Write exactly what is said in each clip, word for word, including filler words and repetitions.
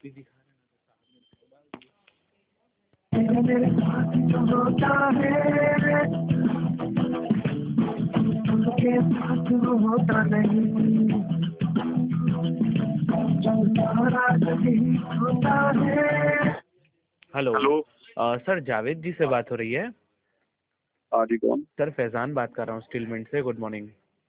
भी दिखा मेरे साथ जो होता है उनके साथ वो होता नहीं, जो सारा कभी होता है। Hello. Hello. Uh, sir Javed ji से बात हो रही है? हाँ जी, कौन? सर फैजान बात कर रहा हूँ स्टीलमेंट से। Good morning.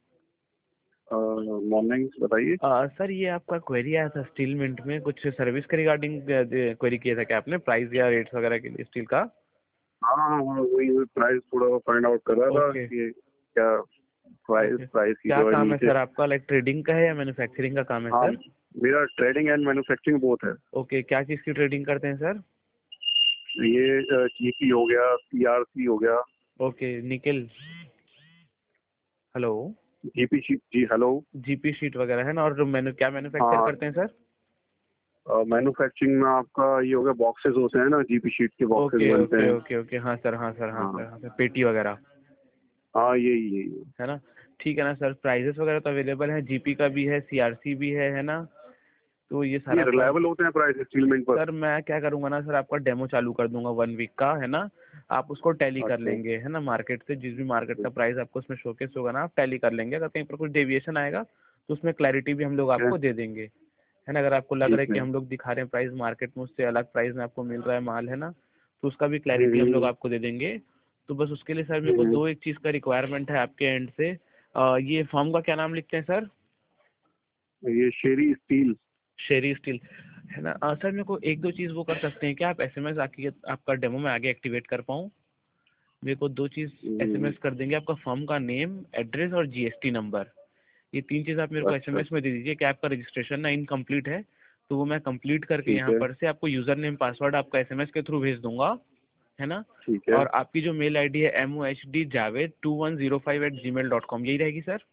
मॉर्निंग, बताइए। अ, सर ये आपका क्वेरी आया था स्टीलमेंट में, कुछ सर्विस के रिगार्डिंग क्वेरी किया था क्या आपने, प्राइस या रेट्स वगैरह के लिए स्टील का? हाँ हाँ हाँ, वही वही प्राइस थोड़ा फाइंड आउट कर रहा था ओके कि क्या प्राइस ओके। प्राइस की क्या जो है काम है नीचे। सर आपका, लाइक ट्रेडिंग का है या मैन्युफैक्चरिंग का काम है हाँ, सर? मेरा ट्रेडिंग एंड मैन्युफैक्चरिंग बोथ है। ओके, क्या चीज़ की ट्रेडिंग करते हैं सर? ये जीपी हो गया, सीआरसी हो गया। ओके, निकल। हेलो। जीपी शीट जी, हेलो। जीपी शीट वगैरह है ना, और मैनु क्या मैन्युफैक्चर हाँ, करते हैं सर? मैन्युफैक्चरिंग में आपका ये हो गया, बॉक्सेस होते हैं ना, जीपी शीट के बॉक्सेस ओके बनते ओके हैं। ओके ओके, हाँ सर हाँ सर हाँ हाँ सर हाँ सर, पेटी वगैरह हाँ, यही यही। है ना। ठीक है ना सर, प्राइजेस वगैरह तो अवेलेबल है, जीपी का भी है, सीआरसी भी है है ना। तो ये ये सारा प्राइस। रिलायबल होते हैं प्राइस स्टीलमेंट पर? सर मैं क्या करूंगा ना सर, आपका डेमो चालू कर दूंगा वन वीक का, है ना। आप उसको टैली कर अच्छा लेंगे, है ना, मार्केट से जिस भी मार्केट का प्राइस आपको उसमें शोकेस होगा ना, आप टैली कर लेंगे। अगर कहीं पर कुछ डेविएशन आएगा तो उसमें क्लैरिटी भी हम लोग ठीक है आपको दे देंगे, है ना। अगर आपको लग रहा है ठीक कि है। हम लोग दिखा रहे हैं प्राइस मार्केट में उससे अलग प्राइस में आपको मिल रहा है माल, है ना, तो उसका भी हम्म क्लैरिटी हम लोग हम्म आपको दे देंगे। तो बस उसके लिए सर मेरे को हम्म, दो एक चीज़ का रिक्वायरमेंट है आपके एंड से। अ, ये फर्म का क्या नाम लिखते हैं सर? ये शेरी स्टील। शेरी स्टील, है ना। अ, सर मेरे को एक दो चीज़ वो कर सकते हैं क्या आप, एसएमएस आके आपका डेमो में आगे एक्टिवेट कर पाऊँ? मेरे को दो चीज़ हम्म, एसएमएस कर देंगे, आपका फर्म का नेम, एड्रेस और जीएसटी नंबर। ये तीन चीज़ आप मेरे को अच्छा एसएमएस में दे दीजिए कि आपका रजिस्ट्रेशन ना इनकम्प्लीट है, तो वो मैं कंप्लीट करके ठीक यहाँ है पर से आपको यूज़र नेम पासवर्ड आपका एसएमएस के थ्रू भेज दूंगा, है ना। ठीक है। और आपकी जो मेल आईडी है M O H D Javed two one zero five at gmail dot com, यही रहेगी sir?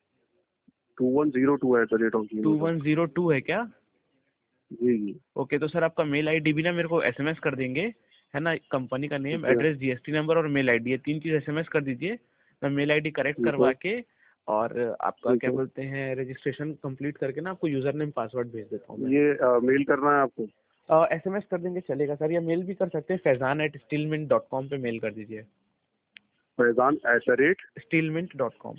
Two one zero two at the rate of G two mail dot one zero two है क्या? Com. जी जी। Okay, तो sir आपका mail ID भी ना मेरे को एसएमएस कर देंगे, है ना। कंपनी का नेम, ठीक है एड्रेस, जीएसटी नंबर और मेल आईडी, ये तीन चीज़ एसएमएस कर दीजिए। मैं मेल आईडी करेक्ट ठीक है करवा के और आपका ठीक क्या है। बोलते हैं रजिस्ट्रेशन कंप्लीट करके ना आपको यूज़र नेम पासवर्ड भेज देता हूँ मैं। ये मेल करना है आपको? एसएमएस कर देंगे चलेगा सर, या मेल भी कर सकते हैं, Faizan at Steelmint dot com पे मेल कर दीजिए। Faizan at the rate Steelmint dot com,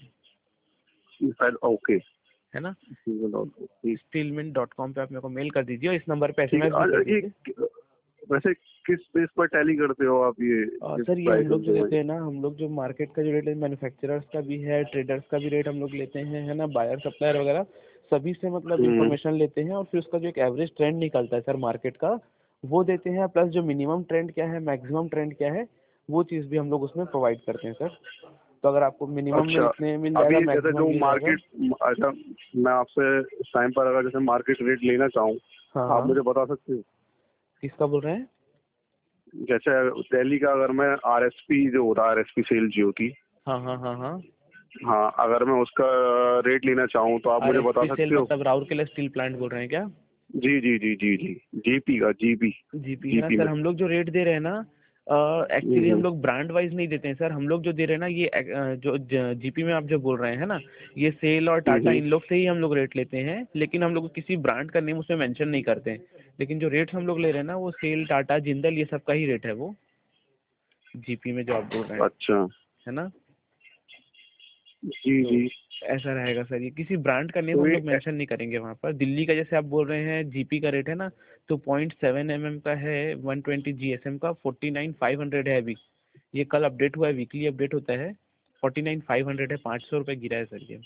okay है ना। Dot com. ठीक स्टीलमिंट डॉट कॉम पे आप मेरे को मेल कर दीजिए और इस नंबर पे ठीक एसएमएस है। भी कर अ, ये दीजिए। वैसे किस बेस पर टैली करते हो आप ये और इस सर ये हम प्राइसेस लोग जो जो है? देते हैं ना, हम लोग जो मार्केट का जो रेट है, मैन्युफैक्चरर्स का भी है, ट्रेडर्स का भी रेट हम लोग लेते हैं, है ना, बायर सप्लायर वगैरह सभी से मतलब हम्म, इंफॉर्मेशन लेते हैं और फिर उसका जो एक एवरेज ट्रेंड निकलता है सर मार्केट का, वो देते हैं। प्लस जो मिनिमम ट्रेंड क्या है, मैक्सिमम ट्रेंड क्या है, वो चीज़ भी हम लोग उसमें प्रोवाइड करते हैं सर। तो अगर आपको मिनिमम में अच्छा। इतने मिल अभी जाएगा, जैसे मैक्सिमम जो मिल जाएगा। मार्केट, अच्छा, मैं आपसे इस टाइम पर अगर जैसे मार्केट रेट लेना चाहूँ, हाँ आप हाँ, मुझे बता सकते हो? किसका बोल रहे हैं? जैसे दिल्ली का अगर मैं आरएसपी जो होता है, आरएसपी सेल जो होती, हाँ हाँ हाँ हाँ। हाँ, अगर मैं उसका रेट लेना चाहूँ तो आप आर मुझे एस बता पी सेल सकते हो? मतलब राउरकेला स्टील प्लांट बोल रहे हैं क्या? जी जी जी जी जी। जीपी का, जीपी। जीपी, है ना जीपी सर। में। हम लोग जो रेट दे रहे हैं ना, एक्चुअली हम हम्म, लोग ब्रांड वाइज नहीं देते हैं सर। हम लोग जो दे रहे हैं ना ये अ, जो जीपी में आप जो बोल रहे हैं ना, ये सेल और हम्म, टाटा हम्म, इन लोग से ही हम लोग रेट लेते हैं, लेकिन हम लोग किसी ब्रांड का नेम उसमें मेंशन नहीं करते हैं। लेकिन जो रेट हम लोग ले रहे हैं ना, वो सेल, टाटा, जिंदल, ये सब का ही रेट है वो, जीपी में जो आप बोल रहे हैं, अच्छा। है ना। जी तो जी। ऐसा रहेगा सर, ये किसी ब्रांड का नेम तो हम ये लोग मेंशन नहीं करेंगे वहाँ पर। दिल्ली का जैसे आप बोल रहे हैं जीपी का रेट है ना, तो पॉइंट सेवन एम एम का है, one twenty G S M का फोर्टी नाइन फाइव हंड्रेड है अभी। ये कल अपडेट हुआ है, वीकली अपडेट होता है। फोर्टी नाइन फाइव हंड्रेड है, पाँच सौ रुपये गिरा है सर ये।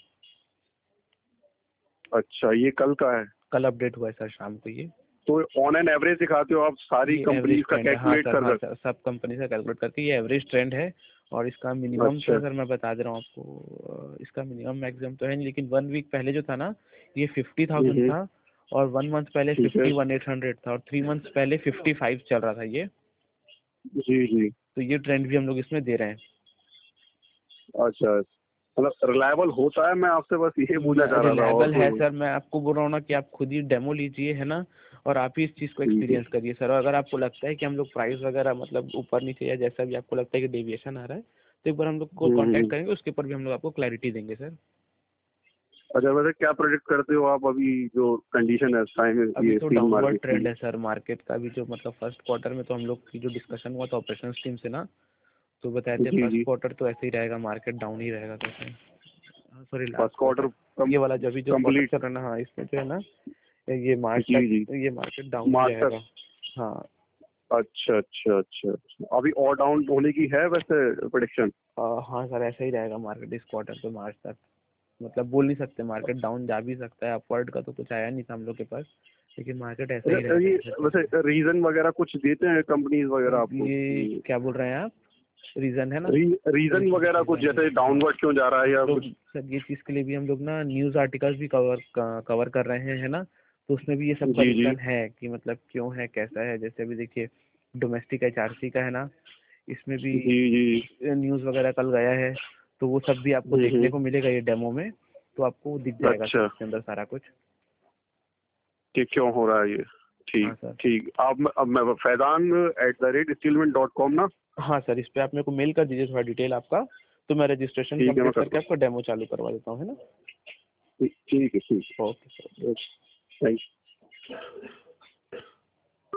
अच्छा, ये कल का है? कल अपडेट हुआ है सर शाम को ये। तो ऑन एन एवरेज दिखाते हो आप सारी ये एवरेज कंपनीज का ट्रेंड है, हाँ कैलकुलेट सर कर हाँ कर? सर, सब कंपनी से कैलकुलेट करके ये एवरेज ट्रेंड है। और इसका मिनिमम तो अच्छा। सर मैं बता दे रहा हूँ आपको, इसका मिनिमम मैक्सिमम तो है नहीं, लेकिन वन वीक पहले जो था ना, ये फिफ्टी हम्म थाउजेंड हम्म, था। और वन मंथ पहले ठीक है। फिफ्टी वन एट हंड्रेड था, और थ्री मंथ्स पहले फिफ्टी फाइव चल रहा था ये। जी जी। तो ये ट्रेंड भी हम लोग इसमें दे रहे हैं। अच्छा, मतलब रिलायबल होता है? मैं आपसे बस ये पूछना चाह रहा था, और रिलायबल है कोई? सर, मैं आपको बोल रहा हूँ ना कि आप खुद ही डेमो लीजिए, है ना, और आप ही इस चीज़ को ठीक है। एक्सपीरियंस करिए सर। और अगर आपको लगता है कि हम लोग प्राइस वगैरह मतलब ऊपर नीचे या जैसा भी आपको लगता है कि डेविएशन आ रहा है, तो एक बार हम लोग को हम्म कांटेक्ट हम्म, करेंगे, उसके ऊपर भी हम लोग आपको क्लैरिटी देंगे सर। अच्छा, वैसे क्या प्रोजेक्ट करते हो आप अभी जो कंडीशन है इस टाइम अभी ये तो स्टील डाउनवर्ड मार्केट ट्रेंड की? है सर मार्केट का भी, जो मतलब फर्स्ट क्वार्टर में तो हम लोग की जो डिस्कशन हुआ था ऑपरेशन टीम से ना, तो बताए थे जी फर्स्ट जी। क्वार्टर तो ऐसे ही रहेगा, मार्केट डाउन ही रहेगा कहते हैं। हाँ sorry, first last quarter quarter ये वाला जो भी जो क्वार्टर कंप्लीट। चल रहा है ना, हाँ इसमें जो है ना ये मार्च जी तक जी। ये मार्केट डाउन ही मार्च तक। रहेगा। हाँ। अच्छा अच्छा अच्छा अच्छा, अभी और डाउन होने की है वैसे प्रेडिक्शन? आ, हाँ सर ऐसा ही रहेगा मार्केट इस क्वार्टर पे मार्च तक। मतलब बोल नहीं सकते, मार्केट डाउन जा भी सकता है, अपवर्ड का तो कुछ आया नहीं था हम लोग के पास, लेकिन मार्केट ऐसा ही अच्छा, रहेगा ये जैसे चल वैसे रहा रीजन वगैरह कुछ देते हैं कंपनीज वगैरह है। आपको ये कि क्या बोल रहे हैं आप, रीज़न है ना। री, रीजन वगैरह कुछ, रीज़न जैसे रीज़न हाँ, डाउनवर्ड क्यों जा रहा है या हम लोग कुछ? सर ये चीज़ के लिए भी हम लोग ना न्यूज़ आर्टिकल्स भी कवर कवर कर रहे हैं है ना, तो उसमें भी ये सब का जी जी रीज़न है कि मतलब क्यों है कैसा है। जैसे अभी देखिए डोमेस्टिक एच आर सी का है ना, इसमें भी जी जी। न्यूज़ वगैरह कल गया है, तो वो सब भी आपको हम्म देखने को हम्म। मिलेगा ये डेमो में, तो आपको दिख जाएगा सर अच्छा, इसके अंदर सारा कुछ। कि क्यों हो रहा है ये? हाँ ठीक सर। ठीक। आप अब मैं Faizan at the rate Steelmint dot com ना? हाँ सर, इस पे आप मेरे को मेल कर दीजिए थोड़ा डिटेल आपका, तो मैं रजिस्ट्रेशन ठीक है, मैं कंप्लीट करता करके आपको डेमो चालू करवा देता हूँ है ना। हूँ। ठीक ठीक है, ठीक ओके सर। है। Thank you.